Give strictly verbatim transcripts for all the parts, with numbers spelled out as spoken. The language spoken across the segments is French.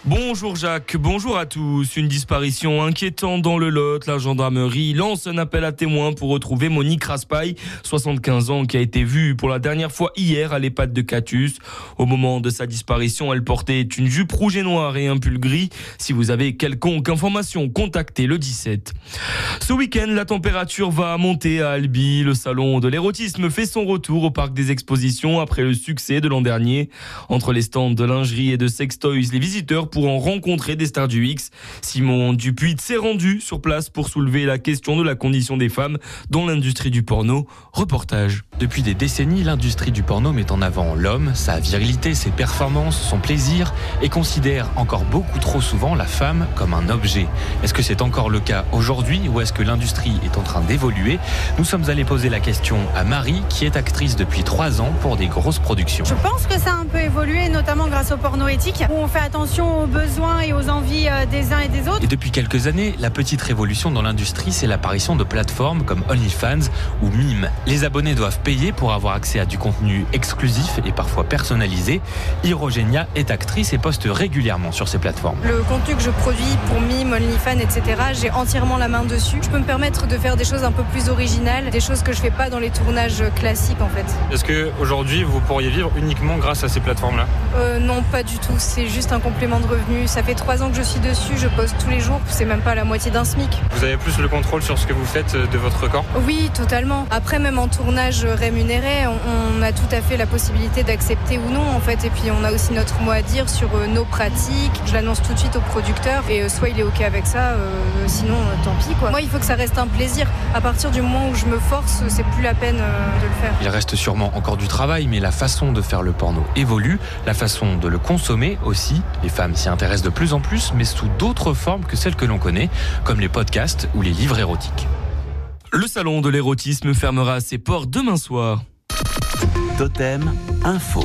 Bonjour Jacques, bonjour à tous. Une disparition inquiétante dans le Lot. La gendarmerie lance un appel à témoins pour retrouver Monique Raspail, soixante-quinze ans, qui a été vue pour la dernière fois hier à l'EHPAD de Catus. Au moment de sa disparition, elle portait une jupe rouge et noire et un pull gris. Si vous avez quelconque information, contactez le dix-sept. Ce week-end, la température va monter à Albi. Le salon de l'érotisme fait son retour au parc des expositions après le succès de l'an dernier. Entre les stands de lingerie et de sextoys, les visiteurs pourront rencontrer des stars du X. Simon Dupuis s'est rendu sur place pour soulever la question de la condition des femmes dans l'industrie du porno. Reportage. Depuis des décennies, l'industrie du porno met en avant l'homme, sa virilité, ses performances, son plaisir et considère encore beaucoup trop souvent la femme comme un objet. Est-ce que c'est encore le cas aujourd'hui ou est-ce que l'industrie est en train d'évoluer ? Nous sommes allés poser la question à Marie, qui est actrice depuis trois ans pour des grosses productions. Je pense que ça a un peu évolué, notamment grâce au porno éthique, où on fait attention aux besoins et aux envies des uns et des autres. Et depuis quelques années, la petite révolution dans l'industrie, c'est l'apparition de plateformes comme OnlyFans ou Mime. Les abonnés doivent payer pour avoir accès à du contenu exclusif et parfois personnalisé. Hirogenia est actrice et poste régulièrement sur ces plateformes. Le contenu que je produis pour Mime, OnlyFans, et cetera, j'ai entièrement la main dessus. Je peux me permettre de faire des choses un peu plus originales, des choses que je fais pas dans les tournages classiques en fait. Est-ce qu'aujourd'hui vous pourriez vivre uniquement grâce à ces plateformes-là ? euh, Non, pas du tout. C'est juste un complément de revenu. Ça fait trois ans que je suis dessus, je poste tous les jours. C'est même pas la moitié d'un SMIC. Vous avez plus le contrôle sur ce que vous faites de votre corps ? Oui, totalement. Après, même en tournage rémunéré, on, on a tout à fait la possibilité d'accepter ou non en fait. Et puis on a aussi notre mot à dire sur euh, nos pratiques. Je l'annonce tout de suite au producteur et euh, soit il est ok avec ça, euh, sinon euh, tant pis quoi. Moi, il faut que ça reste un plaisir. À partir du moment où je me force, c'est plus la peine euh, de le faire. Il reste sûrement encore du travail, mais la façon de faire le porno évolue, la façon de le consommer aussi. Les femmes s'y intéressent de plus en plus, mais sous d'autres formes que celles que l'on connaît, comme les podcasts ou les livres érotiques. Le salon de l'érotisme fermera ses portes demain soir. Totem Info.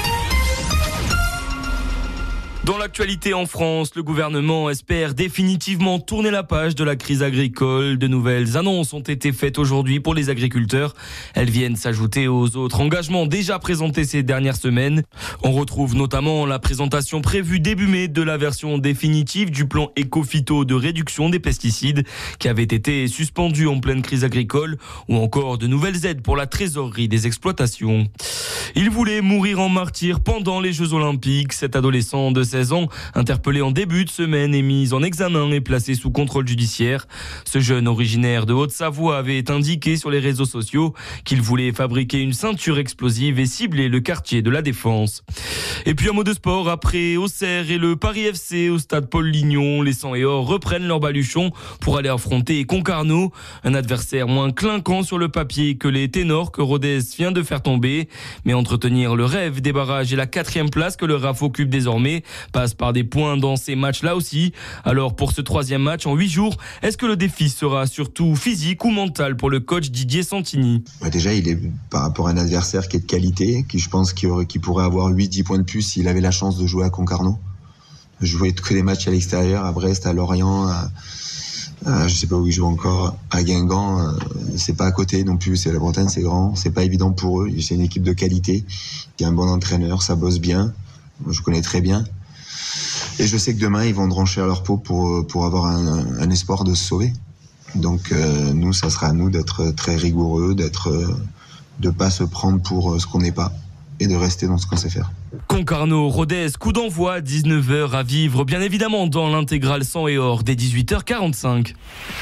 Dans l'actualité en France, le gouvernement espère définitivement tourner la page de la crise agricole. De nouvelles annonces ont été faites aujourd'hui pour les agriculteurs. Elles viennent s'ajouter aux autres engagements déjà présentés ces dernières semaines. On retrouve notamment la présentation prévue début mai de la version définitive du plan éco-phyto de réduction des pesticides qui avait été suspendu en pleine crise agricole, ou encore de nouvelles aides pour la trésorerie des exploitations. Il voulait mourir en martyr pendant les Jeux Olympiques. Cet adolescent de seize ans, interpellé en début de semaine, est mis en examen et placé sous contrôle judiciaire. Ce jeune originaire de Haute-Savoie avait indiqué sur les réseaux sociaux qu'il voulait fabriquer une ceinture explosive et cibler le quartier de la Défense. Et puis un mot de sport, après Auxerre et le Paris F C au stade Paul Lignon, les Sang et Or reprennent leur baluchon pour aller affronter Concarneau, un adversaire moins clinquant sur le papier que les ténors que Rodez vient de faire tomber. Mais entretenir le rêve des barrages et la quatrième place que le R A F occupe désormais passe par des points dans ces matchs-là aussi. Alors pour ce troisième match en huit jours, est-ce que le défi sera surtout physique ou mental pour le coach Didier Santini ? Ouais, déjà, il est par rapport à un adversaire qui est de qualité, qui je pense qu'il, aurait, qu'il pourrait avoir huit dix points de plus s'il avait la chance de jouer à Concarneau. Jouer que des matchs à l'extérieur, à Brest, à Lorient, à, à, je sais pas où ils jouent encore, à Guingamp, c'est pas à côté non plus, c'est la Bretagne, c'est grand, c'est pas évident pour eux. C'est une équipe de qualité, qui a un bon entraîneur, ça bosse bien, moi, je connais très bien. Et je sais que demain, ils vont drancher leur peau pour, pour avoir un, un espoir de se sauver. Donc euh, nous, ça sera à nous d'être très rigoureux, d'être, de pas se prendre pour ce qu'on n'est pas et de rester dans ce qu'on sait faire. Concarneau, Rodez, coup d'envoi, dix-neuf heures à vivre, bien évidemment dans l'intégrale Sang et Or dès dix-huit heures quarante-cinq.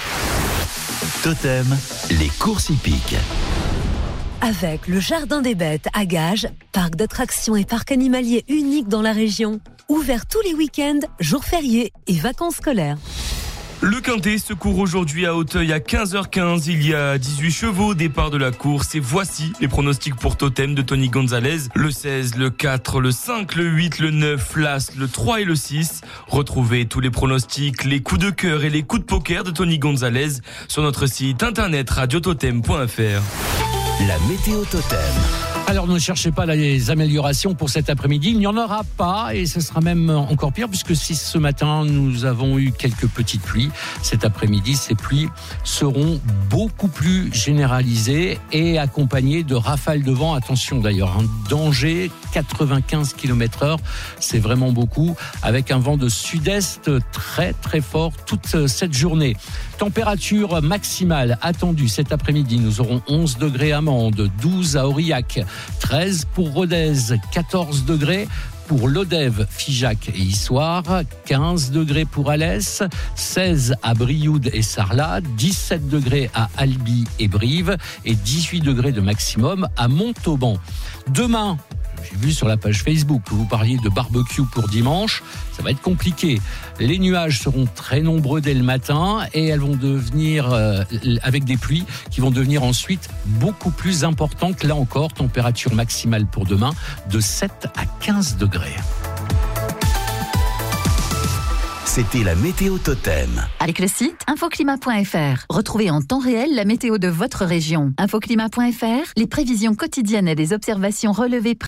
Totem, les courses hippiques. Avec le Jardin des Bêtes à Gages, parc d'attractions et parc animalier unique dans la région. Ouvert tous les week-ends, jours fériés et vacances scolaires. Le Quintet se court aujourd'hui à Auteuil à quinze heures quinze. Il y a dix-huit chevaux au départ de la course. Et voici les pronostics pour Totem de Tony Gonzalez. Le seize, le quatre, le cinq, le huit, le neuf, l'As, le trois et le six. Retrouvez tous les pronostics, les coups de cœur et les coups de poker de Tony Gonzalez sur notre site internet radio totem point f r. La météo Totem. Alors ne cherchez pas les améliorations pour cet après-midi, il n'y en aura pas et ce sera même encore pire puisque si ce matin nous avons eu quelques petites pluies, cet après-midi ces pluies seront beaucoup plus généralisées et accompagnées de rafales de vent. Attention d'ailleurs, un danger, quatre-vingt-quinze kilomètres heure, c'est vraiment beaucoup, avec un vent de sud-est très très fort toute cette journée. Température maximale attendue cet après-midi, nous aurons onze degrés à Mende, douze à Aurillac, treize pour Rodez, quatorze degrés pour Lodève, Figeac et Issoire, quinze degrés pour Alès, seize à Brioude et Sarlat, dix-sept degrés à Albi et Brive et dix-huit degrés de maximum à Montauban. Demain, j'ai vu sur la page Facebook que vous parliez de barbecue pour dimanche. Ça va être compliqué. Les nuages seront très nombreux dès le matin et elles vont devenir, euh, avec des pluies qui vont devenir ensuite beaucoup plus importantes. Là encore, température maximale pour demain de sept à quinze degrés. C'était la météo Totem. Avec le site infoclimat point f r, retrouvez en temps réel la météo de votre région. infoclimat point f r, les prévisions quotidiennes et des observations relevées